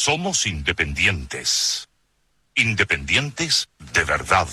Somos independientes. Independientes de verdad.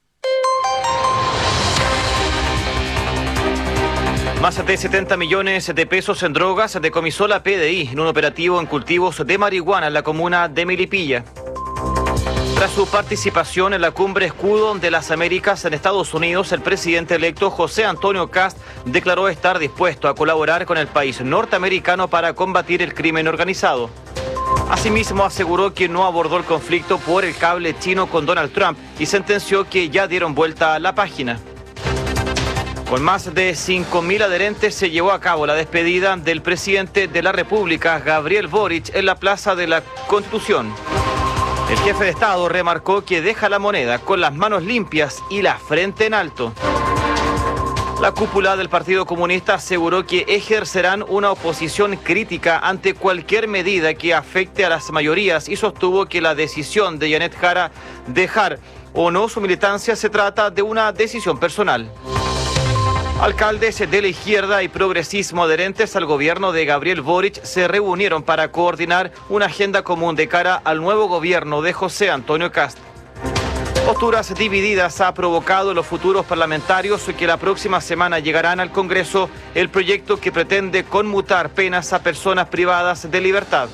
Más de 70 millones de pesos en drogas decomisó la PDI en un operativo en cultivos de marihuana en la comuna de Melipilla. Tras su participación en la Cumbre Escudo de las Américas en Estados Unidos, el presidente electo José Antonio Kast declaró estar dispuesto a colaborar con el país norteamericano para combatir el crimen organizado. Asimismo, aseguró que no abordó el conflicto por el cable chino con Donald Trump y sentenció que ya dieron vuelta a la página. Con más de 5.000 adherentes se llevó a cabo la despedida del presidente de la República, Gabriel Boric, en la Plaza de la Constitución. El jefe de Estado remarcó que deja la moneda con las manos limpias y la frente en alto. La cúpula del Partido Comunista aseguró que ejercerán una oposición crítica ante cualquier medida que afecte a las mayorías y sostuvo que la decisión de Janet Jara dejar o no su militancia se trata de una decisión personal. Alcaldes de la izquierda y progresismo adherentes al gobierno de Gabriel Boric se reunieron para coordinar una agenda común de cara al nuevo gobierno de José Antonio Kast. Posturas divididas ha provocado en los futuros parlamentarios que la próxima semana llegarán al Congreso el proyecto que pretende conmutar penas a personas privadas de libertad.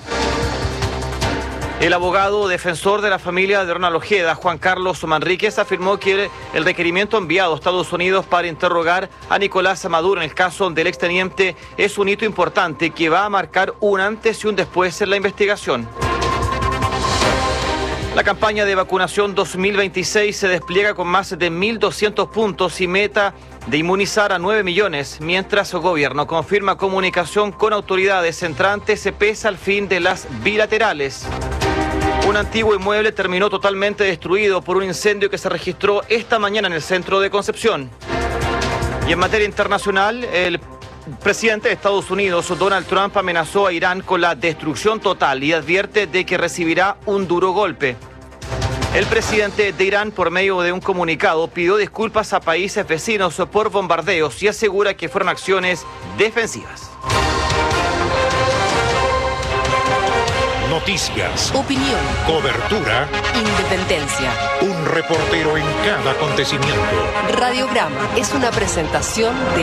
El abogado defensor de la familia de Ronald Ojeda, Juan Carlos Manríquez, afirmó que el requerimiento enviado a Estados Unidos para interrogar a Nicolás Maduro en el caso del exteniente es un hito importante que va a marcar un antes y un después en la investigación. La campaña de vacunación 2026 se despliega con más de 1.200 puntos y meta de inmunizar a 9 millones, mientras el gobierno confirma comunicación con autoridades entrantes pese al fin de las bilaterales. Un antiguo inmueble terminó totalmente destruido por un incendio que se registró esta mañana en el centro de Concepción. Y en materia internacional, el presidente de Estados Unidos, Donald Trump, amenazó a Irán con la destrucción total y advierte de que recibirá un duro golpe. El presidente de Irán, por medio de un comunicado, pidió disculpas a países vecinos por bombardeos y asegura que fueron acciones defensivas. Noticias, opinión, cobertura, independencia. un reportero en cada acontecimiento. Radiograma es una presentación de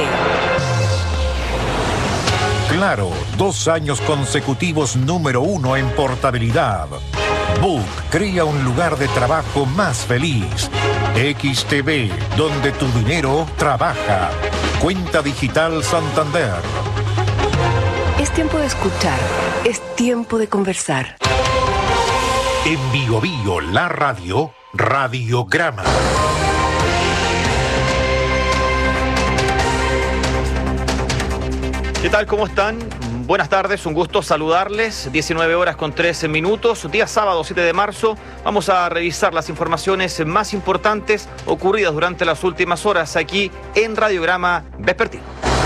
Claro, 2 años consecutivos número 1 en portabilidad. Book crea un lugar de trabajo más feliz. XTV, donde tu dinero trabaja. Cuenta digital Santander. Es tiempo de escuchar, es tiempo de conversar. En Bio Bio, la radio, Radiograma. ¿Qué tal? ¿Cómo están? Buenas tardes, un gusto saludarles. 19 horas con 13 minutos, día sábado 7 de marzo. Vamos a revisar las informaciones más importantes ocurridas durante las últimas horas aquí en Radiograma Vespertino.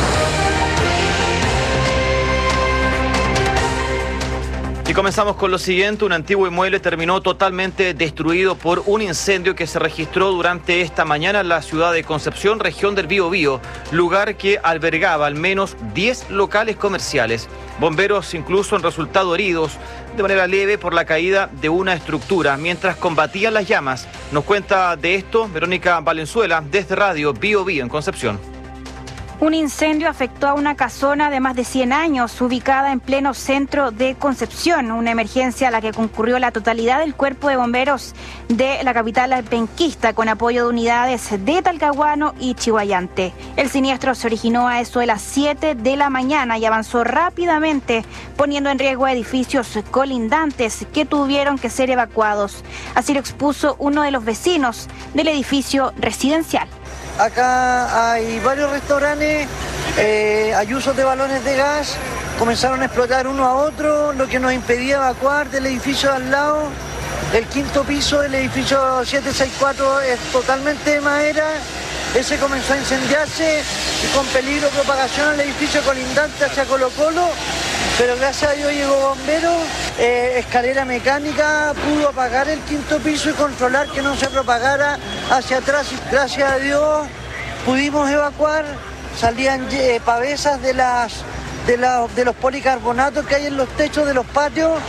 Y comenzamos con lo siguiente. Un antiguo inmueble terminó totalmente destruido por un incendio que se registró durante esta mañana en la ciudad de Concepción, región del Biobío, lugar que albergaba al menos 10 locales comerciales. Bomberos incluso han resultado heridos de manera leve por la caída de una estructura mientras combatían las llamas. Nos cuenta de esto Verónica Valenzuela desde Radio Biobío en Concepción. Un incendio afectó a una casona de más de 100 años ubicada en pleno centro de Concepción, una emergencia a la que concurrió la totalidad del cuerpo de bomberos de la capital penquista con apoyo de unidades de Talcahuano y Chihuayante. El siniestro se originó a eso de las 7 de la mañana y avanzó rápidamente, poniendo en riesgo a edificios colindantes que tuvieron que ser evacuados. Así lo expuso uno de los vecinos del edificio residencial. Acá hay varios restaurantes, hay usos de balones de gas, comenzaron a explotar uno a otro, lo que nos impedía evacuar del edificio de al lado. El quinto piso del edificio 764 es totalmente de madera, ese comenzó a incendiarse y con peligro de propagación al edificio colindante hacia Colo Colo, pero gracias a Dios llegó bombero, escalera mecánica, pudo apagar el quinto piso y controlar que no se propagara hacia atrás. Gracias a Dios pudimos evacuar, salían pavesas de los policarbonatos que hay en los techos de los patios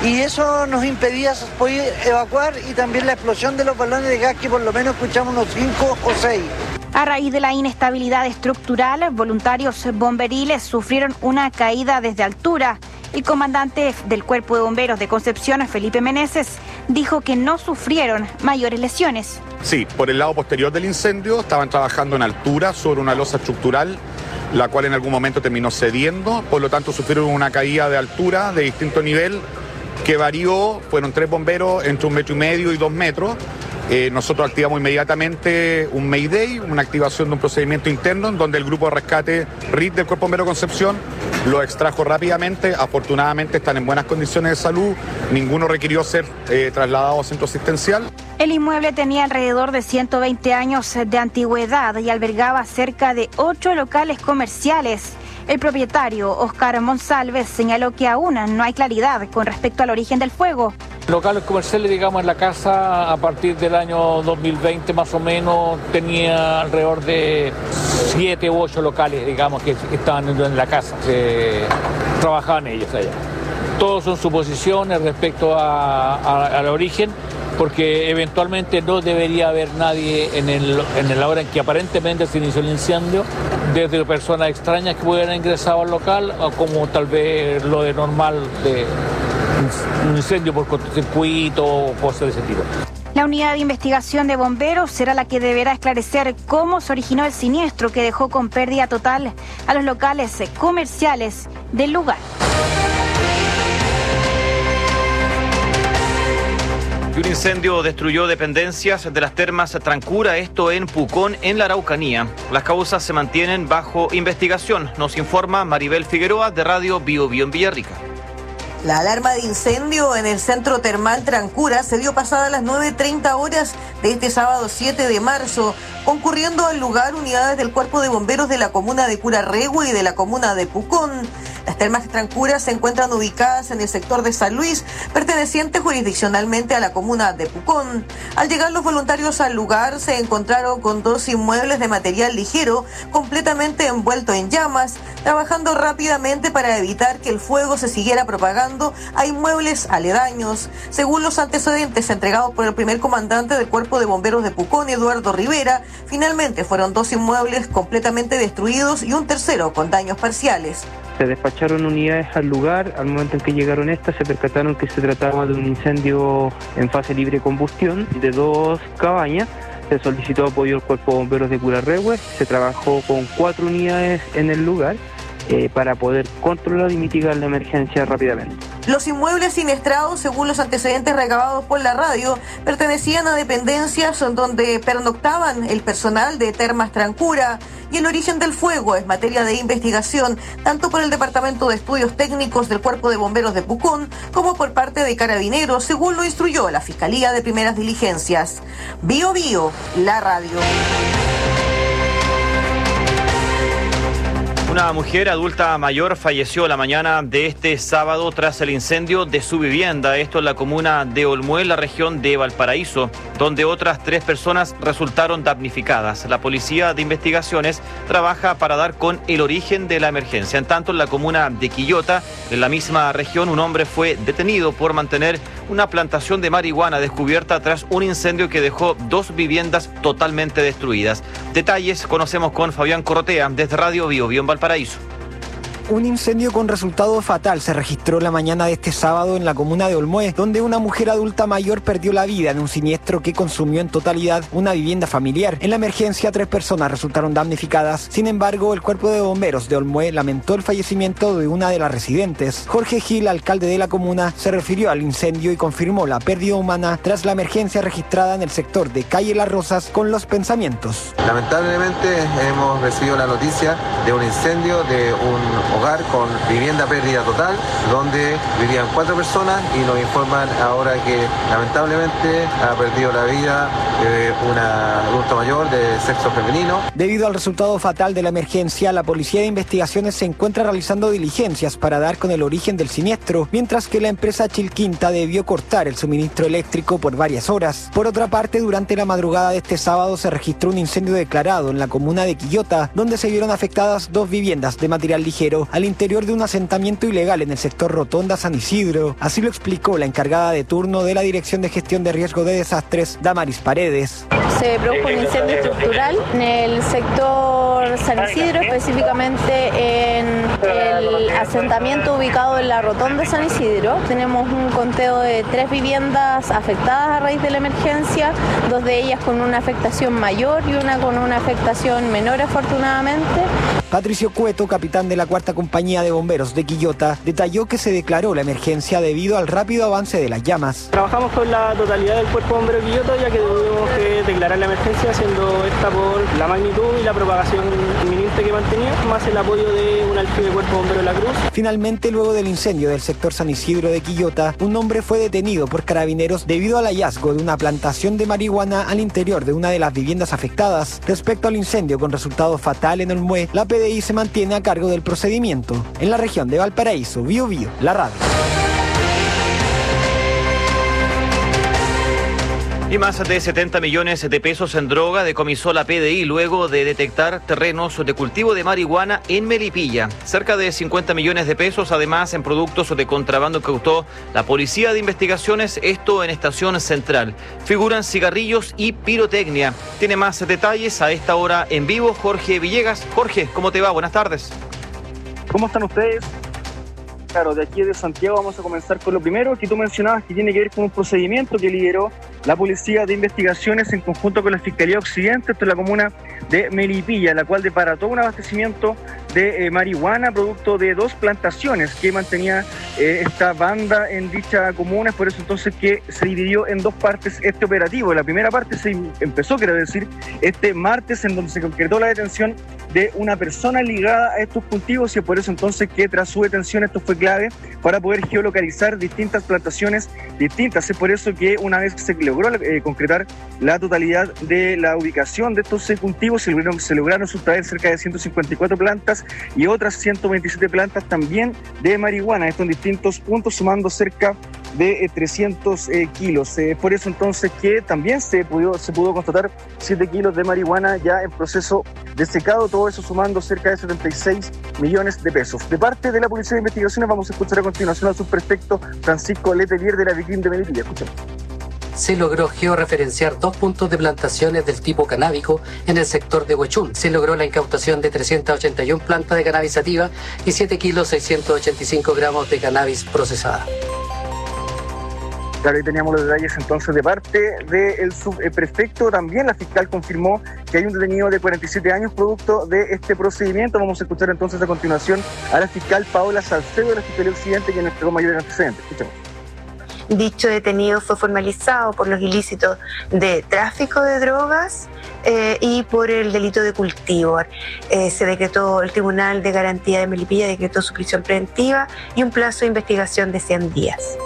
y eso nos impedía poder evacuar, y también la explosión de los balones de gas, que por lo menos escuchamos unos 5 o 6. A raíz de la inestabilidad estructural, voluntarios bomberiles sufrieron una caída desde altura. El comandante del Cuerpo de Bomberos de Concepción, Felipe Meneses, dijo que no sufrieron mayores lesiones. Sí, por el lado posterior del incendio estaban trabajando en altura sobre una losa estructural, la cual en algún momento terminó cediendo, por lo tanto sufrieron una caída de altura de distinto nivel que varió, fueron 3 bomberos entre 1,5 metros y 2 metros. Nosotros activamos inmediatamente un Mayday, una activación de un procedimiento interno, en donde el grupo de rescate RIT del Cuerpo Bombero de Concepción lo extrajo rápidamente. Afortunadamente están en buenas condiciones de salud, ninguno requirió ser trasladado a centro asistencial. El inmueble tenía alrededor de 120 años de antigüedad y albergaba cerca de 8 locales comerciales. El propietario, Oscar Monsalves, señaló que aún no hay claridad con respecto al origen del fuego. Locales comerciales, digamos, en la casa a partir del año 2020 más o menos tenía alrededor de 7 u 8 locales, digamos, que estaban en la casa, trabajaban ellos allá. Todos son suposiciones respecto al origen, porque eventualmente no debería haber nadie en la hora en que aparentemente se inició el incendio, desde personas extrañas que pudieran ingresar al local, o como tal vez lo de normal de un incendio por cortocircuito o cosas de ese tipo. La unidad de investigación de bomberos será la que deberá esclarecer cómo se originó el siniestro que dejó con pérdida total a los locales comerciales del lugar. Y un incendio destruyó dependencias de las termas Trancura, esto en Pucón, en la Araucanía. Las causas se mantienen bajo investigación, nos informa Maribel Figueroa de Radio Bio Bio en Villarrica. La alarma de incendio en el centro termal Trancura se dio pasada las 9:30 horas de este sábado 7 de marzo, concurriendo al lugar unidades del Cuerpo de Bomberos de la comuna de Curarrehue y de la comuna de Pucón. Las termas Trancura se encuentran ubicadas en el sector de San Luis, perteneciente jurisdiccionalmente a la comuna de Pucón. Al llegar los voluntarios al lugar, se encontraron con 2 inmuebles de material ligero, completamente envuelto en llamas, trabajando rápidamente para evitar que el fuego se siguiera propagando a inmuebles aledaños. Según los antecedentes entregados por el primer comandante del Cuerpo de Bomberos de Pucón, Eduardo Rivera, finalmente fueron 2 inmuebles completamente destruidos y un tercero con daños parciales. Se despacharon unidades al lugar. Al momento en que llegaron estas, se percataron que se trataba de un incendio en fase libre de combustión de 2 cabañas. Se solicitó apoyo al Cuerpo de Bomberos de Curarrehue. Se trabajó con 4 unidades en el lugar para poder controlar y mitigar la emergencia rápidamente. Los inmuebles siniestrados, según los antecedentes recabados por la radio, pertenecían a dependencias donde pernoctaban el personal de Termas Trancura, y el origen del fuego es materia de investigación tanto por el Departamento de Estudios Técnicos del Cuerpo de Bomberos de Pucón como por parte de Carabineros, según lo instruyó la Fiscalía de Primeras Diligencias. Bio Bio, la radio. Una mujer adulta mayor falleció la mañana de este sábado tras el incendio de su vivienda, esto en la comuna de Olmué, en la región de Valparaíso, donde otras 3 personas resultaron damnificadas. La Policía de Investigaciones trabaja para dar con el origen de la emergencia. En tanto, en la comuna de Quillota, en la misma región, un hombre fue detenido por mantener una plantación de marihuana descubierta tras un incendio que dejó 2 viviendas totalmente destruidas. Detalles conocemos con Fabián Corrotea desde Radio Bio Bio en Valparaíso. Un incendio con resultado fatal se registró la mañana de este sábado en la comuna de Olmué, donde una mujer adulta mayor perdió la vida en un siniestro que consumió en totalidad una vivienda familiar. En la emergencia, 3 personas resultaron damnificadas. Sin embargo, el Cuerpo de Bomberos de Olmué lamentó el fallecimiento de una de las residentes. Jorge Gil, alcalde de la comuna, se refirió al incendio y confirmó la pérdida humana tras la emergencia registrada en el sector de Calle Las Rosas con Los Pensamientos. Lamentablemente hemos recibido la noticia de un incendio de un hogar con vivienda pérdida total, donde vivían 4 personas, y nos informan ahora que lamentablemente ha perdido la vida un adulto mayor de sexo femenino. Debido al resultado fatal de la emergencia, la Policía de Investigaciones se encuentra realizando diligencias para dar con el origen del siniestro, mientras que la empresa Chilquinta debió cortar el suministro eléctrico por varias horas. Por otra parte, durante la madrugada de este sábado se registró un incendio declarado en la comuna de Quillota, donde se vieron afectadas 2 viviendas de material ligero al interior de un asentamiento ilegal en el sector Rotonda San Isidro. Así lo explicó la encargada de turno de la Dirección de Gestión de Riesgo de Desastres, Damaris Paredes. Se produjo un incendio estructural en el sector San Isidro, específicamente en el asentamiento ubicado en la Rotonda San Isidro. Tenemos un conteo de 3 viviendas afectadas a raíz de la emergencia, 2 de ellas con una afectación mayor y una con una afectación menor, afortunadamente. Patricio Cueto, capitán de la 4ª Compañía de Bomberos de Quillota, detalló que se declaró la emergencia debido al rápido avance de las llamas. Trabajamos con la totalidad del Cuerpo de Bomberos de Quillota, ya que tuvimos que declarar la emergencia, siendo esta por la magnitud y la propagación inminente que mantenía, más el apoyo de un alfil del Cuerpo de Bomberos de la Cruz. Finalmente, luego del incendio del sector San Isidro de Quillota, un hombre fue detenido por carabineros debido al hallazgo de una plantación de marihuana al interior de una de las viviendas afectadas. Respecto al incendio con resultado fatal en Olmué, la PDI se mantiene a cargo del procedimiento. En la región de Valparaíso, Biobío, la radio. Y más de 70 millones de pesos en droga decomisó la PDI luego de detectar terrenos de cultivo de marihuana en Melipilla. Cerca de 50 millones de pesos, además, en productos de contrabando que incautó la Policía de Investigaciones, esto en Estación Central. Figuran cigarrillos y pirotecnia. Tiene más detalles a esta hora en vivo Jorge Villegas. Jorge, ¿cómo te va? Buenas tardes. ¿Cómo están ustedes? Claro, de aquí de Santiago vamos a comenzar con lo primero que tú mencionabas, que tiene que ver con un procedimiento que lideró la Policía de Investigaciones en conjunto con la Fiscalía Occidente, esto es la comuna de Melipilla, la cual deparató un abastecimiento de marihuana producto de 2 plantaciones que mantenía esta banda en dicha comuna. Es por eso entonces que se dividió en 2 partes este operativo. La primera parte se empezó, quiero decir, este martes, en donde se concretó la detención de una persona ligada a estos cultivos, y es por eso entonces que tras su detención esto fue clave para poder geolocalizar distintas plantaciones distintas. Es por eso que una vez que se logró concretar la totalidad de la ubicación de estos cultivos, se lograron sustraer cerca de 154 plantas y otras 127 plantas también de marihuana, esto en distintos puntos, sumando cerca de 300 kilos. Por eso entonces que también se pudo constatar 7 kilos de marihuana ya en proceso de secado, todo eso sumando cerca de 76 millones de pesos. De parte de la Policía de Investigaciones vamos a escuchar a continuación al subprefecto Francisco Letelier de la Vicrim de Melipilla. Escuchemos. Se logró georreferenciar 2 puntos de plantaciones del tipo canábico en el sector de Huechún. Se logró la incautación de 381 plantas de cannabis sativa y 7 kilos 685 gramos de cannabis procesada. Claro, ahí teníamos los detalles entonces de parte del subprefecto. También la fiscal confirmó que hay un detenido de 47 años producto de este procedimiento. Vamos a escuchar entonces a continuación a la fiscal Paola Salcedo de la Fiscalía Occidente, quien entregó mayores antecedentes. Escuchemos. Dicho detenido fue formalizado por los ilícitos de tráfico de drogas y por el delito de cultivo. Se decretó, el Tribunal de Garantía de Melipilla decretó su prisión preventiva y un plazo de investigación de 100 días.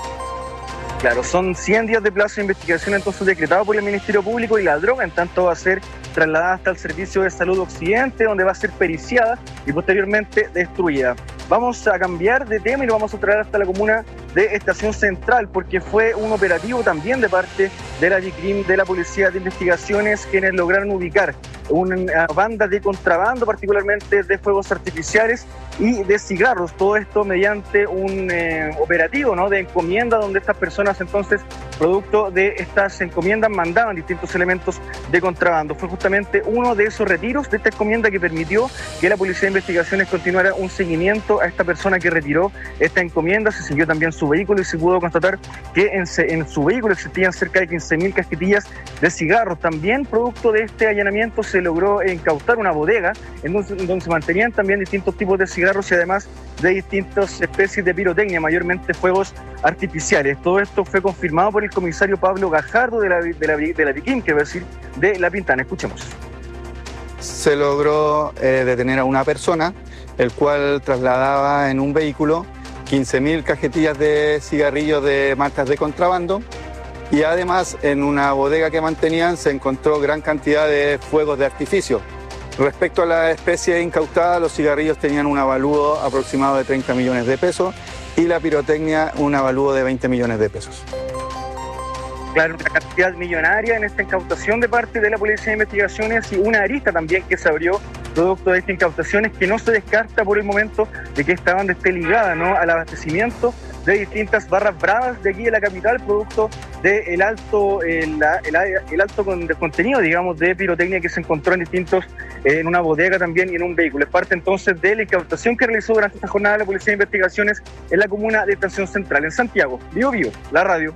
Claro, son 100 días de plazo de investigación entonces decretado por el Ministerio Público, y la droga en tanto va a ser trasladada hasta el Servicio de Salud Occidente, donde va a ser periciada y posteriormente destruida. Vamos a cambiar de tema y lo vamos a traer hasta la comuna de Estación Central, porque fue un operativo también de parte de la Vicrim, de la Policía de Investigaciones, quienes lograron ubicar una banda de contrabando, particularmente de fuegos artificiales y de cigarros. Todo esto mediante un operativo, ¿no?, de encomienda, donde estas personas entonces, producto de estas encomiendas, mandaban distintos elementos de contrabando. Fue justamente uno de esos retiros de esta encomienda que permitió que la Policía de Investigaciones continuara un seguimiento a esta persona que retiró esta encomienda. Se siguió también su vehículo y se pudo constatar que en su vehículo existían cerca de 15.000 cajetillas de cigarros. También, producto de este allanamiento, se logró incautar una bodega en donde se mantenían también distintos tipos de cigarros y además de distintas especies de pirotecnia, mayormente fuegos artificiales. Todo esto fue confirmado por el comisario Pablo Gajardo de la Vicrim, que va a decir de La Pintana. Escuchemos. Se logró detener a una persona, el cual trasladaba en un vehículo 15.000 cajetillas de cigarrillos de marcas de contrabando, y además en una bodega que mantenían se encontró gran cantidad de fuegos de artificio. Respecto a la especie incautada, los cigarrillos tenían un avalúo aproximado de 30 millones de pesos y la pirotecnia un avalúo de 20 millones de pesos. Claro, una cantidad millonaria en esta incautación de parte de la Policía de Investigaciones y una arista también que se abrió producto de estas incautaciones que no se descarta por el momento de que esta banda esté ligada, ¿no?, al abastecimiento de distintas barras bravas de aquí de la capital, producto del alto contenido, digamos, de pirotecnia que se encontró en una bodega también y en un vehículo. Es parte entonces de la incautación que realizó durante esta jornada la Policía de Investigaciones en la comuna de Estación Central, en Santiago. Vivo, la radio.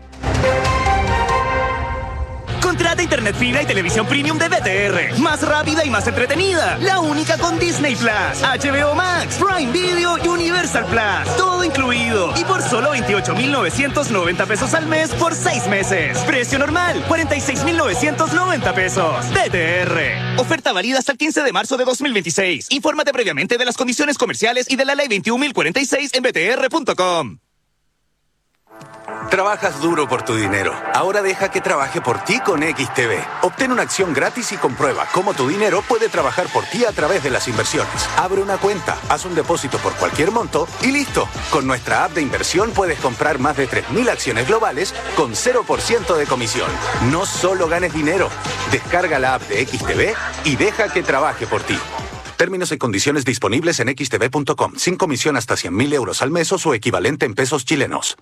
Contrata internet fibra y televisión premium de BTR. Más rápida y más entretenida. La única con Disney Plus, HBO Max, Prime Video y Universal Plus. Todo incluido. Y por solo 28.990 pesos al mes por 6 meses. Precio normal, 46.990 pesos. BTR. Oferta válida hasta el 15 de marzo de 2026. Infórmate previamente de las condiciones comerciales y de la ley 21.046 en btr.com. Trabajas duro por tu dinero. Ahora deja que trabaje por ti con XTB. Obtén una acción gratis y comprueba cómo tu dinero puede trabajar por ti a través de las inversiones. Abre una cuenta, haz un depósito por cualquier monto y listo. Con nuestra app de inversión puedes comprar más de 3.000 acciones globales con 0% de comisión. No solo ganes dinero. Descarga la app de XTB y deja que trabaje por ti. Términos y condiciones disponibles en xtb.com. Sin comisión hasta 100.000 euros al mes o su equivalente en pesos chilenos.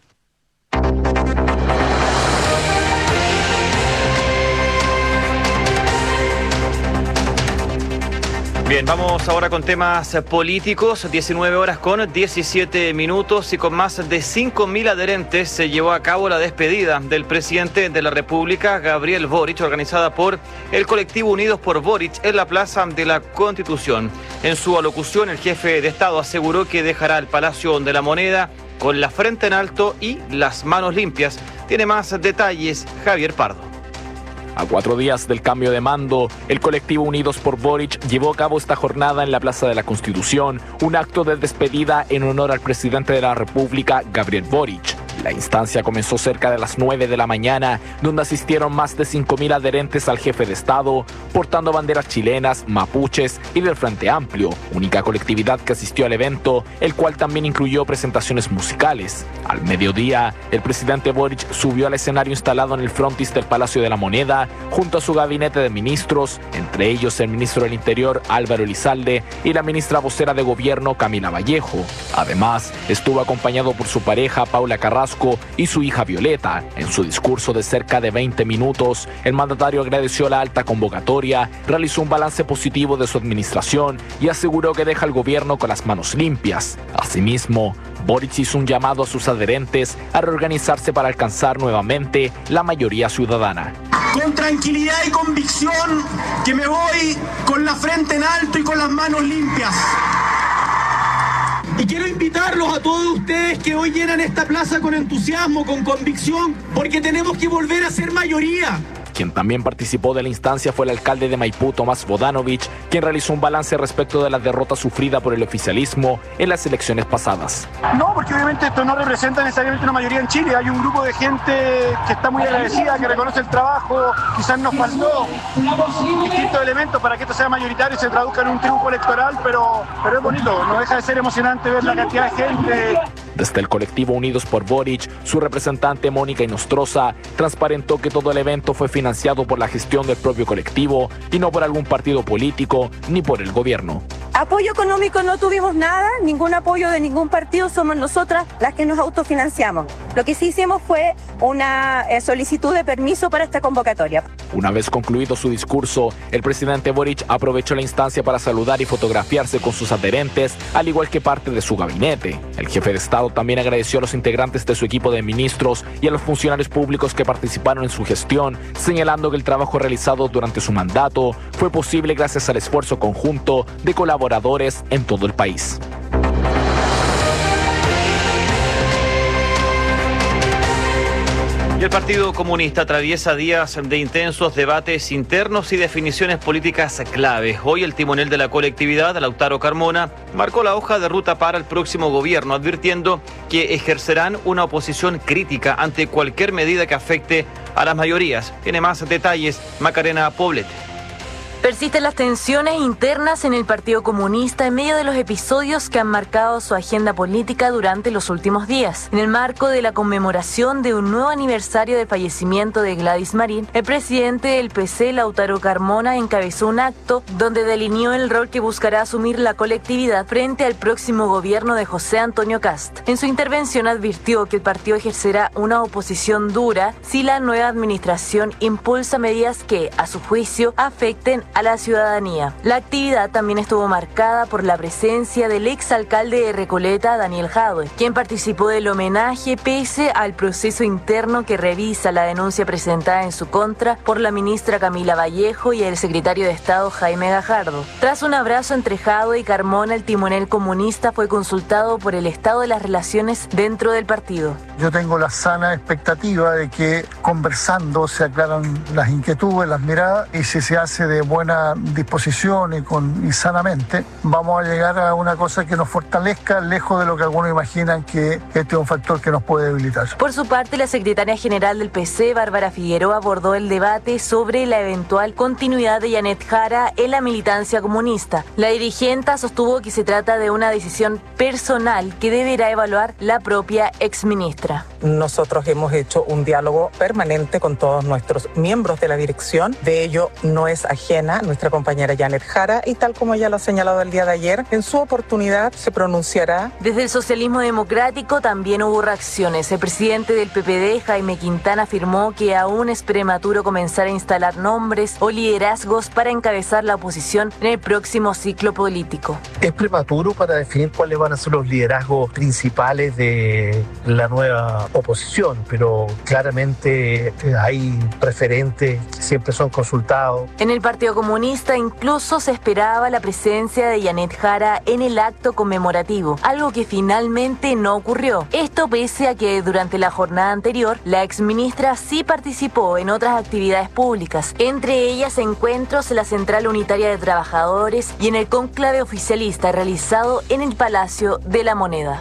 Bien, vamos ahora con temas políticos. 19 horas con 17 minutos y con más de 5.000 adherentes se llevó a cabo la despedida del presidente de la República, Gabriel Boric, organizada por el colectivo Unidos por Boric en la Plaza de la Constitución. En su alocución, el jefe de Estado aseguró que dejará el Palacio de la Moneda con la frente en alto y las manos limpias. Tiene más detalles Javier Pardo. A 4 días del cambio de mando, el colectivo Unidos por Boric llevó a cabo esta jornada en la Plaza de la Constitución, un acto de despedida en honor al presidente de la República, Gabriel Boric. La instancia comenzó cerca de las 9 de la mañana, donde asistieron más de 5.000 adherentes al jefe de Estado, portando banderas chilenas, mapuches y del Frente Amplio, única colectividad que asistió al evento, el cual también incluyó presentaciones musicales. Al mediodía, el presidente Boric subió al escenario instalado en el frontis del Palacio de la Moneda, junto a su gabinete de ministros, entre ellos el ministro del Interior, Álvaro Elizalde, y la ministra vocera de Gobierno, Camila Vallejo. Además, estuvo acompañado por su pareja, Paula Carrasco, y su hija Violeta. En su discurso de cerca de 20 minutos, el mandatario agradeció la alta convocatoria, realizó un balance positivo de su administración y aseguró que deja al gobierno con las manos limpias. Asimismo, Boric hizo un llamado a sus adherentes a reorganizarse para alcanzar nuevamente la mayoría ciudadana. Con tranquilidad y convicción que me voy con la frente en alto y con las manos limpias. Y quiero invitarlos a todos ustedes que hoy llenan esta plaza con entusiasmo, con convicción, porque tenemos que volver a ser mayoría. Quien también participó de la instancia fue el alcalde de Maipú, Tomás Bodanovich, quien realizó un balance respecto de la derrota sufrida por el oficialismo en las elecciones pasadas. No, porque obviamente esto no representa necesariamente una mayoría en Chile. Hay un grupo de gente que está muy agradecida, que reconoce el trabajo. Quizás nos faltó distintos elementos para que esto sea mayoritario y se traduzca en un triunfo electoral, pero es bonito. No deja de ser emocionante ver la cantidad de gente. Desde el colectivo Unidos por Boric, su representante Mónica Inostroza transparentó que todo el evento fue financiado por la gestión del propio colectivo y no por algún partido político ni por el gobierno. Apoyo económico no tuvimos nada, ningún apoyo de ningún partido, somos nosotras las que nos autofinanciamos. Lo que sí hicimos fue una solicitud de permiso para esta convocatoria. Una vez concluido su discurso, el presidente Boric aprovechó la instancia para saludar y fotografiarse con sus adherentes, al igual que parte de su gabinete. El jefe de Estado también agradeció a los integrantes de su equipo de ministros y a los funcionarios públicos que participaron en su gestión, señalando que el trabajo realizado durante su mandato fue posible gracias al esfuerzo conjunto de colaboradores en todo el país. El Partido Comunista atraviesa días de intensos debates internos y definiciones políticas clave. Hoy el timonel de la colectividad, Lautaro Carmona, marcó la hoja de ruta para el próximo gobierno, advirtiendo que ejercerán una oposición crítica ante cualquier medida que afecte a las mayorías. Tiene más detalles Macarena Poblete. Persisten las tensiones internas en el Partido Comunista en medio de los episodios que han marcado su agenda política durante los últimos días. En el marco de la conmemoración de un nuevo aniversario del fallecimiento de Gladys Marín, el presidente del PC, Lautaro Carmona, encabezó un acto donde delineó el rol que buscará asumir la colectividad frente al próximo gobierno de José Antonio Kast. En su intervención advirtió que el partido ejercerá una oposición dura si la nueva administración impulsa medidas que, a su juicio, afecten a la ciudadanía. La actividad también estuvo marcada por la presencia del exalcalde de Recoleta, Daniel Jadwe, quien participó del homenaje pese al proceso interno que revisa la denuncia presentada en su contra por la ministra Camila Vallejo y el secretario de Estado Jaime Gajardo. Tras un abrazo entre Jadwe y Carmona, el timonel comunista fue consultado por el estado de las relaciones dentro del partido. Yo tengo la sana expectativa de que conversando se aclaran las inquietudes, las miradas, y si se hace de buena disposición y sanamente, vamos a llegar a una cosa que nos fortalezca, lejos de lo que algunos imaginan que este es un factor que nos puede debilitar. Por su parte, la secretaria general del PC, Bárbara Figueroa, abordó el debate sobre la eventual continuidad de Janet Jara en la militancia comunista. La dirigenta sostuvo que se trata de una decisión personal que deberá evaluar la propia exministra. Nosotros hemos hecho un diálogo permanente con todos nuestros miembros de la dirección. De ello no es ajena nuestra compañera Janet Jara, y tal como ella lo ha señalado el día de ayer, en su oportunidad se pronunciará. Desde el socialismo democrático también hubo reacciones. El presidente del PPD, Jaime Quintana, afirmó que aún es prematuro comenzar a instalar nombres o liderazgos para encabezar la oposición en el próximo ciclo político. Es prematuro para definir cuáles van a ser los liderazgos principales de la nueva oposición, pero claramente hay preferentes, siempre son consultados. En el Partido Comunista incluso se esperaba la presencia de Janet Jara en el acto conmemorativo, algo que finalmente no ocurrió. Esto pese a que durante la jornada anterior la exministra sí participó en otras actividades públicas, entre ellas encuentros en la Central Unitaria de Trabajadores y en el cónclave oficialista realizado en el Palacio de la Moneda.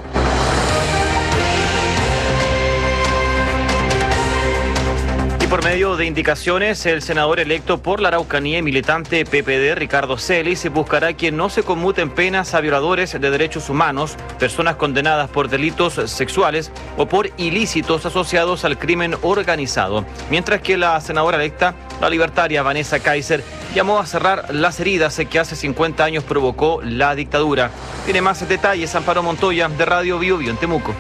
Por medio de indicaciones, el senador electo por la Araucanía y militante PPD, Ricardo Celis, buscará que no se conmuten penas a violadores de derechos humanos, personas condenadas por delitos sexuales o por ilícitos asociados al crimen organizado. Mientras que la senadora electa, la libertaria Vanessa Kaiser, llamó a cerrar las heridas que hace 50 años provocó la dictadura. Tiene más detalles Amparo Montoya, de Radio Bio Bio en Temuco.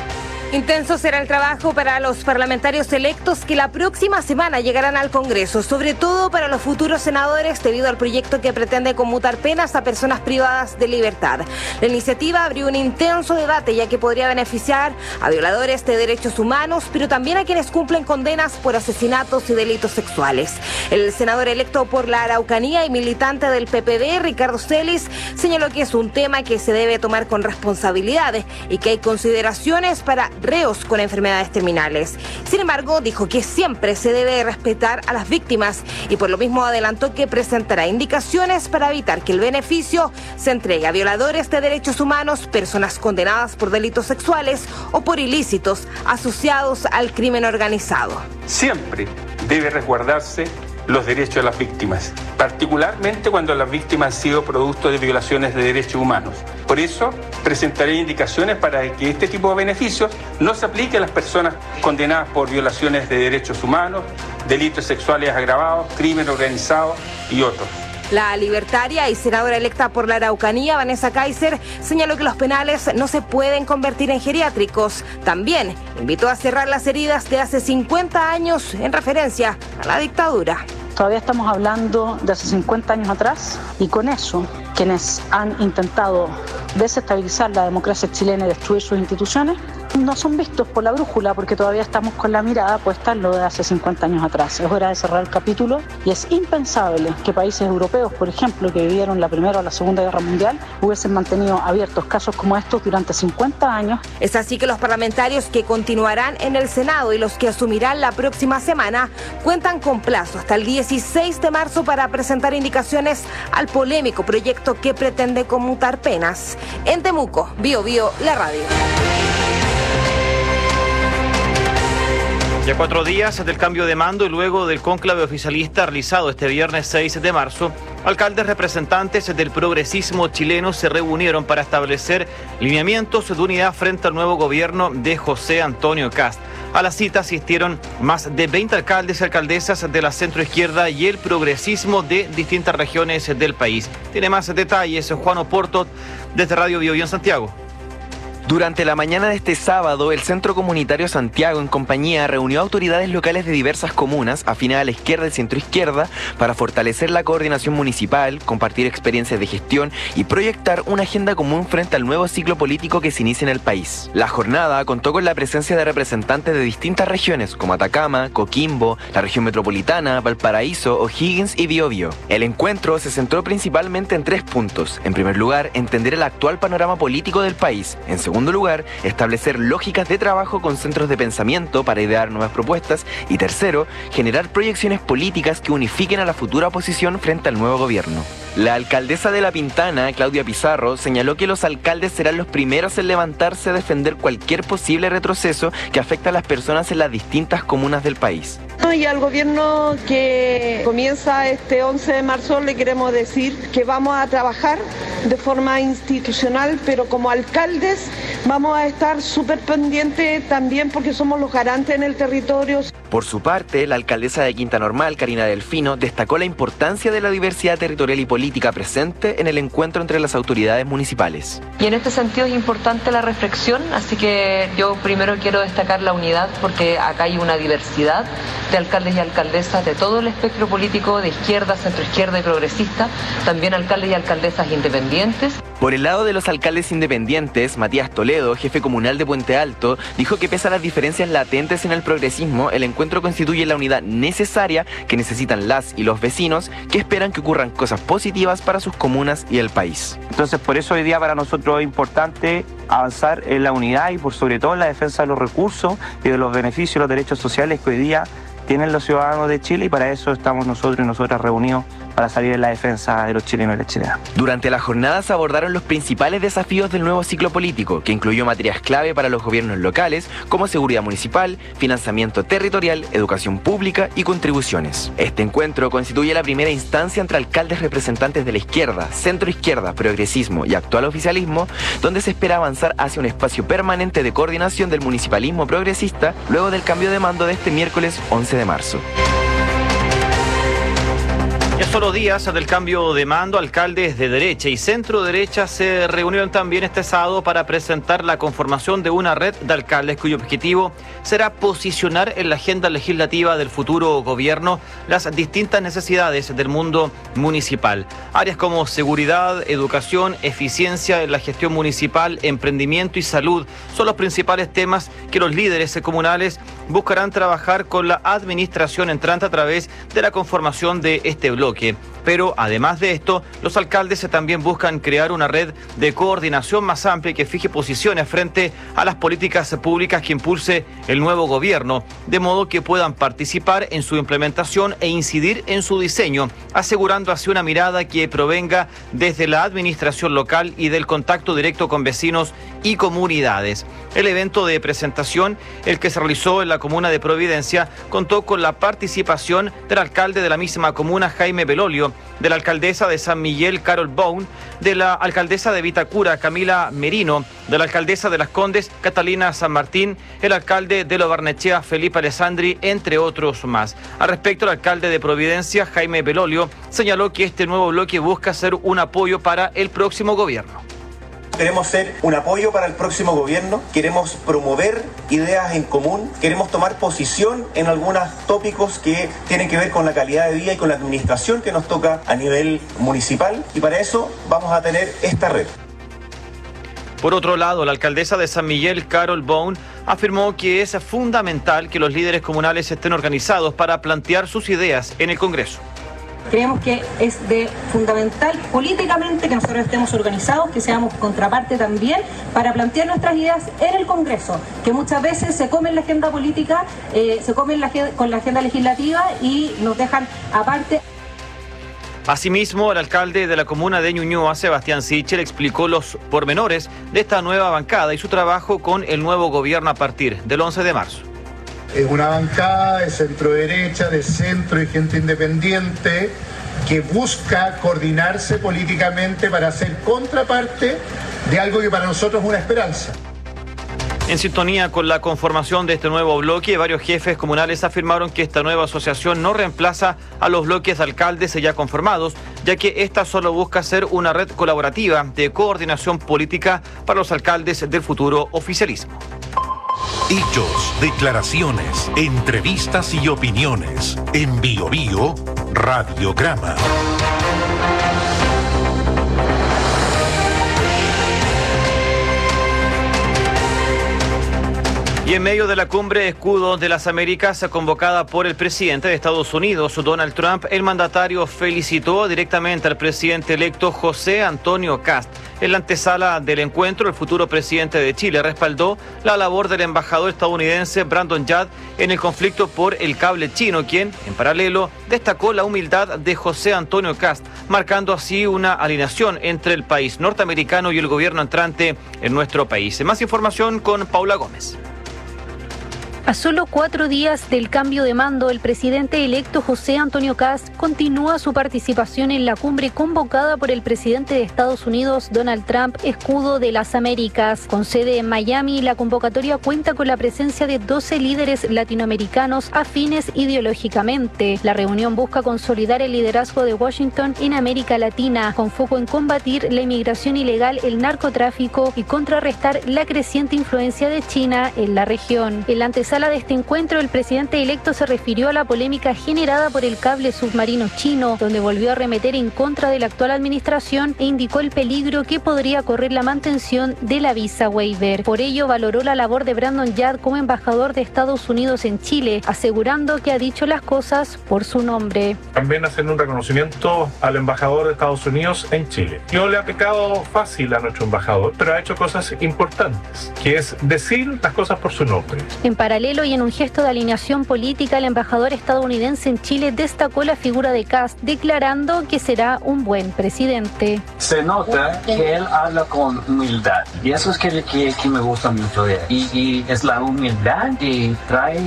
Intenso será el trabajo para los parlamentarios electos que la próxima semana llegarán al Congreso, sobre todo para los futuros senadores debido al proyecto que pretende conmutar penas a personas privadas de libertad. La iniciativa abrió un intenso debate ya que podría beneficiar a violadores de derechos humanos, pero también a quienes cumplen condenas por asesinatos y delitos sexuales. El senador electo por la Araucanía y militante del PPD, Ricardo Celis, señaló que es un tema que se debe tomar con responsabilidad y que hay consideraciones para reos con enfermedades terminales. Sin embargo, dijo que siempre se debe respetar a las víctimas y por lo mismo adelantó que presentará indicaciones para evitar que el beneficio se entregue a violadores de derechos humanos, personas condenadas por delitos sexuales o por ilícitos asociados al crimen organizado. Siempre debe resguardarse los derechos de las víctimas, particularmente cuando las víctimas han sido producto de violaciones de derechos humanos. Por eso, presentaré indicaciones para que este tipo de beneficios no se aplique a las personas condenadas por violaciones de derechos humanos, delitos sexuales agravados, crimen organizado y otros. La libertaria y senadora electa por la Araucanía, Vanessa Kaiser, señaló que los penales no se pueden convertir en geriátricos. También invitó a cerrar las heridas de hace 50 años en referencia a la dictadura. Todavía estamos hablando de hace 50 años atrás y con eso quienes han intentado desestabilizar la democracia chilena y destruir sus instituciones no son vistos por la brújula porque todavía estamos con la mirada puesta en lo de hace 50 años atrás. Es hora de cerrar el capítulo y es impensable que países europeos, por ejemplo, que vivieron la Primera o la Segunda Guerra Mundial, hubiesen mantenido abiertos casos como estos durante 50 años. Es así que los parlamentarios que continuarán en el Senado y los que asumirán la próxima semana cuentan con plazo hasta el 16 de marzo para presentar indicaciones al polémico proyecto que pretende conmutar penas. En Temuco, Bio Bio, la radio. Ya 4 días del cambio de mando y luego del cónclave oficialista realizado este viernes 6 de marzo, alcaldes representantes del progresismo chileno se reunieron para establecer lineamientos de unidad frente al nuevo gobierno de José Antonio Kast. A la cita asistieron más de 20 alcaldes y alcaldesas de la centroizquierda y el progresismo de distintas regiones del país. Tiene más detalles Juan Oporto desde Radio Biobío en Santiago. Durante la mañana de este sábado, el Centro Comunitario Santiago en compañía reunió a autoridades locales de diversas comunas afines a la izquierda y centroizquierda para fortalecer la coordinación municipal, compartir experiencias de gestión y proyectar una agenda común frente al nuevo ciclo político que se inicia en el país. La jornada contó con la presencia de representantes de distintas regiones como Atacama, Coquimbo, la región metropolitana, Valparaíso, O'Higgins y Biobío. El encuentro se centró principalmente en 3 puntos. En primer lugar, entender el actual panorama político del país. En segundo lugar, establecer lógicas de trabajo con centros de pensamiento para idear nuevas propuestas. Y tercero, generar proyecciones políticas que unifiquen a la futura oposición frente al nuevo gobierno. La alcaldesa de La Pintana, Claudia Pizarro, señaló que los alcaldes serán los primeros en levantarse a defender cualquier posible retroceso que afecte a las personas en las distintas comunas del país. Y al gobierno que comienza este 11 de marzo le queremos decir que vamos a trabajar de forma institucional, pero como alcaldes vamos a estar súper pendientes también porque somos los garantes en el territorio. Por su parte, la alcaldesa de Quinta Normal, Karina Delfino, destacó la importancia de la diversidad territorial y política presente en el encuentro entre las autoridades municipales. Y en este sentido es importante la reflexión, así que yo primero quiero destacar la unidad porque acá hay una diversidad de alcaldes y alcaldesas de todo el espectro político, de izquierda, centroizquierda y progresista, también alcaldes y alcaldesas independientes. Por el lado de los alcaldes independientes, Matías Toledo, jefe comunal de Puente Alto, dijo que pese a las diferencias latentes en el progresismo, el encuentro constituye la unidad necesaria que necesitan las y los vecinos que esperan que ocurran cosas positivas para sus comunas y el país. Entonces, por eso hoy día para nosotros es importante avanzar en la unidad y por sobre todo en la defensa de los recursos y de los beneficios y los derechos sociales que hoy día tienen los ciudadanos de Chile, y para eso estamos nosotros y nosotras reunidos para salir en la defensa de los chilenos y las chilenas. Durante la jornada se abordaron los principales desafíos del nuevo ciclo político, que incluyó materias clave para los gobiernos locales como seguridad municipal, financiamiento territorial, educación pública y contribuciones. Este encuentro constituye la primera instancia entre alcaldes representantes de la izquierda, centroizquierda, progresismo y actual oficialismo, donde se espera avanzar hacia un espacio permanente de coordinación del municipalismo progresista luego del cambio de mando de este miércoles 11 de marzo. Ya solo días del cambio de mando, alcaldes de derecha y centro derecha se reunieron también este sábado para presentar la conformación de una red de alcaldes cuyo objetivo será posicionar en la agenda legislativa del futuro gobierno las distintas necesidades del mundo municipal. Áreas como seguridad, educación, eficiencia en la gestión municipal, emprendimiento y salud son los principales temas que los líderes comunales buscarán trabajar con la administración entrante a través de la conformación de este bloque. Pero además de esto, los alcaldes también buscan crear una red de coordinación más amplia que fije posiciones frente a las políticas públicas que impulse el nuevo gobierno, de modo que puedan participar en su implementación e incidir en su diseño, asegurando así una mirada que provenga desde la administración local y del contacto directo con vecinos y comunidades. El evento de presentación, el que se realizó en la comuna de Providencia, contó con la participación del alcalde de la misma comuna, Jaime Belolio, de la alcaldesa de San Miguel, Carol Bone, de la alcaldesa de Vitacura, Camila Merino, de la alcaldesa de Las Condes, Catalina San Martín, el alcalde de Lo Barnechea, Felipe Alessandri, entre otros más. Al respecto, el alcalde de Providencia, Jaime Belolio, señaló que este nuevo bloque busca ser un apoyo para el próximo gobierno. Queremos ser un apoyo para el próximo gobierno, queremos promover ideas en común, queremos tomar posición en algunos tópicos que tienen que ver con la calidad de vida y con la administración que nos toca a nivel municipal, y para eso vamos a tener esta red. Por otro lado, la alcaldesa de San Miguel, Carol Bone, afirmó que es fundamental que los líderes comunales estén organizados para plantear sus ideas en el Congreso. Creemos que es de fundamental políticamente que nosotros estemos organizados, que seamos contraparte también para plantear nuestras ideas en el Congreso, que muchas veces se comen la agenda política, se comen con la agenda legislativa y nos dejan aparte. Asimismo, el alcalde de la comuna de Ñuñoa, Sebastián Sichel, explicó los pormenores de esta nueva bancada y su trabajo con el nuevo gobierno a partir del 11 de marzo. Es una bancada de centro derecha, de centro y gente independiente que busca coordinarse políticamente para hacer contraparte de algo que para nosotros es una esperanza. En sintonía con la conformación de este nuevo bloque, varios jefes comunales afirmaron que esta nueva asociación no reemplaza a los bloques de alcaldes ya conformados, ya que esta solo busca ser una red colaborativa de coordinación política para los alcaldes del futuro oficialismo. Hechos, declaraciones, entrevistas y opiniones. En Bio Bio, Radiograma. Y en medio de la cumbre Escudo de las Américas convocada por el presidente de Estados Unidos, Donald Trump, el mandatario felicitó directamente al presidente electo José Antonio Kast. En la antesala del encuentro, el futuro presidente de Chile respaldó la labor del embajador estadounidense Brandon Yard en el conflicto por el cable chino, quien, en paralelo, destacó la humildad de José Antonio Kast, marcando así una alineación entre el país norteamericano y el gobierno entrante en nuestro país. Más información con Paula Gómez. A solo 4 días del cambio de mando, el presidente electo José Antonio Kast continúa su participación en la cumbre convocada por el presidente de Estados Unidos, Donald Trump, Escudo de las Américas. Con sede en Miami, la convocatoria cuenta con la presencia de 12 líderes latinoamericanos afines ideológicamente. La reunión busca consolidar el liderazgo de Washington en América Latina, con foco en combatir la inmigración ilegal, el narcotráfico y contrarrestar la creciente influencia de China en la región. En la antesala de este encuentro, el presidente electo se refirió a la polémica generada por el cable submarino chino, donde volvió a arremeter en contra de la actual administración e indicó el peligro que podría correr la mantención de la visa waiver. Por ello, valoró la labor de Brandon Yard como embajador de Estados Unidos en Chile, asegurando que ha dicho las cosas por su nombre. También haciendo un reconocimiento al embajador de Estados Unidos en Chile. No le ha pecado fácil a nuestro embajador, pero ha hecho cosas importantes, que es decir las cosas por su nombre. En paralelo y en un gesto de alineación política, el embajador estadounidense en Chile destacó la figura de Kast, declarando que será un buen presidente. Se nota que él habla con humildad y eso es que me gusta mucho de él. Y es la humildad que trae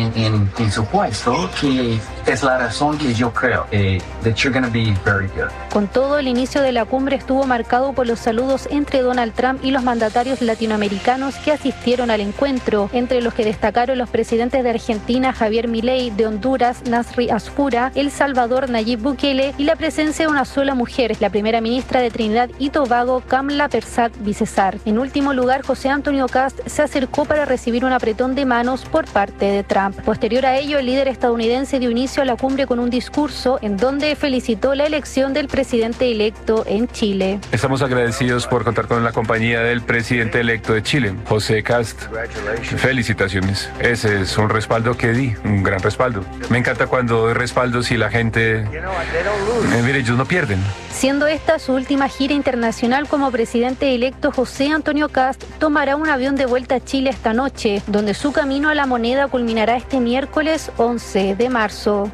en su puesto que es la razón que yo creo that you're going to be very good. Con todo, el inicio de la cumbre estuvo marcado por los saludos entre Donald Trump y los mandatarios latinoamericanos que asistieron al encuentro, entre los que destacaron los presidentes de Argentina, Javier Milei, de Honduras, Nasri Asfura, El Salvador, Nayib Bukele, y la presencia de una sola mujer, la primera ministra de Trinidad y Tobago, Kamla Persad-Bissessar. En último lugar, José Antonio Kast se acercó para recibir un apretón de manos por parte de Trump. Posterior a ello, el líder estadounidense dio inicio a la cumbre con un discurso en donde felicitó la elección del presidente electo en Chile. Estamos agradecidos por contar con la compañía del presidente electo de Chile, José Kast. Felicitaciones. Ese es un respaldo que di, un gran respaldo. Me encanta cuando doy respaldos y la gente... mire, ellos no pierden. Siendo esta su última gira internacional como presidente electo, José Antonio Kast tomará un avión de vuelta a Chile esta noche, donde su camino a la moneda culminará este miércoles 11 de marzo.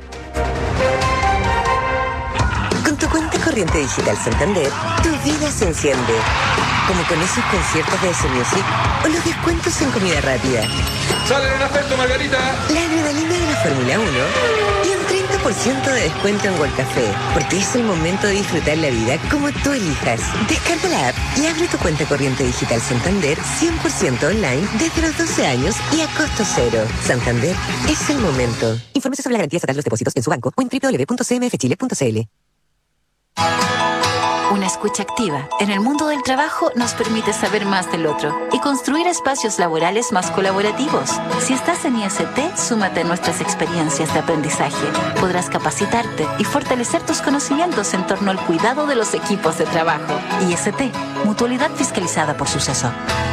Con tu cuenta corriente digital Santander, tu vida se enciende. Como con esos conciertos de S Music o los descuentos en comida rápida. ¡Sale en afecto, Margarita! La adrenalina de la Fórmula 1 y un 30% de descuento en World Café. Porque es el momento de disfrutar la vida como tú elijas. Descarga la app y abre tu cuenta corriente digital Santander 100% online desde los 12 años y a costo cero. Santander es el momento. Infórmese sobre la garantía estatal de los depósitos en su banco o en www.cmfchile.cl. Una escucha activa en el mundo del trabajo nos permite saber más del otro y construir espacios laborales más colaborativos. Si estás en IST, súmate a nuestras experiencias de aprendizaje. Podrás capacitarte y fortalecer tus conocimientos en torno al cuidado de los equipos de trabajo. IST, Mutualidad fiscalizada por Suceso.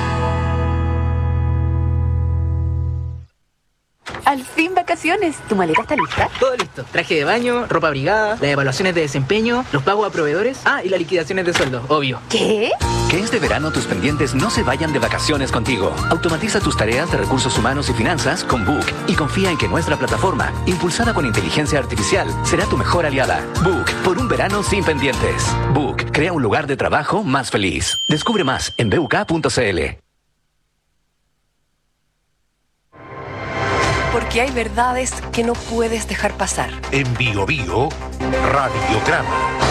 Al fin vacaciones. ¿Tu maleta está lista? Todo listo. Traje de baño, ropa abrigada, las evaluaciones de desempeño, los pagos a proveedores. Y las liquidaciones de sueldo, obvio. ¿Qué? Que este verano tus pendientes no se vayan de vacaciones contigo. Automatiza tus tareas de recursos humanos y finanzas con Book y confía en que nuestra plataforma, impulsada con inteligencia artificial, será tu mejor aliada. Book, por un verano sin pendientes. Book, crea un lugar de trabajo más feliz. Descubre más en buk.cl. Porque hay verdades que no puedes dejar pasar. En Bio Bio, Radiograma.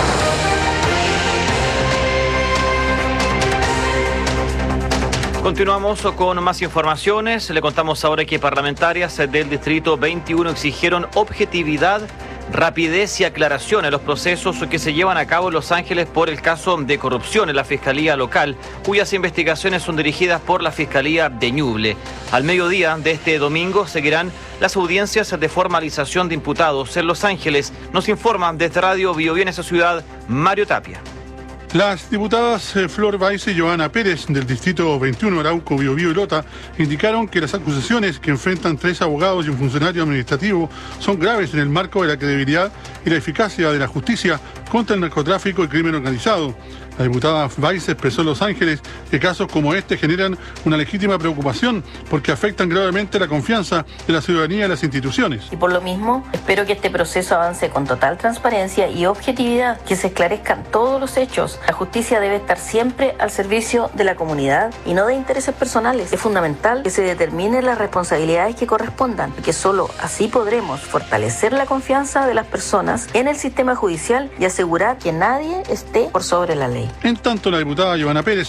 Continuamos con más informaciones. Le contamos ahora que parlamentarias del Distrito 21 exigieron objetividad, rapidez y aclaración en los procesos que se llevan a cabo en Los Ángeles por el caso de corrupción en la Fiscalía Local, cuyas investigaciones son dirigidas por la Fiscalía de Ñuble. Al mediodía de este domingo seguirán las audiencias de formalización de imputados en Los Ángeles. Nos informan desde Radio Bio Bio en esa ciudad, Mario Tapia. Las diputadas Flor Baize y Joana Pérez del Distrito 21, Arauco, Biobío y Lota, indicaron que las acusaciones que enfrentan 3 abogados y un funcionario administrativo son graves en el marco de la credibilidad y la eficacia de la justicia contra el narcotráfico y crimen organizado. La diputada Baize expresó en Los Ángeles que casos como este generan una legítima preocupación porque afectan gravemente la confianza de la ciudadanía en las instituciones. Y por lo mismo, espero que este proceso avance con total transparencia y objetividad, que se esclarezcan todos los hechos. La justicia debe estar siempre al servicio de la comunidad y no de intereses personales. Es fundamental que se determinen las responsabilidades que correspondan, porque solo así podremos fortalecer la confianza de las personas en el sistema judicial y asegurar que nadie esté por sobre la ley. En tanto, la diputada Joana Pérez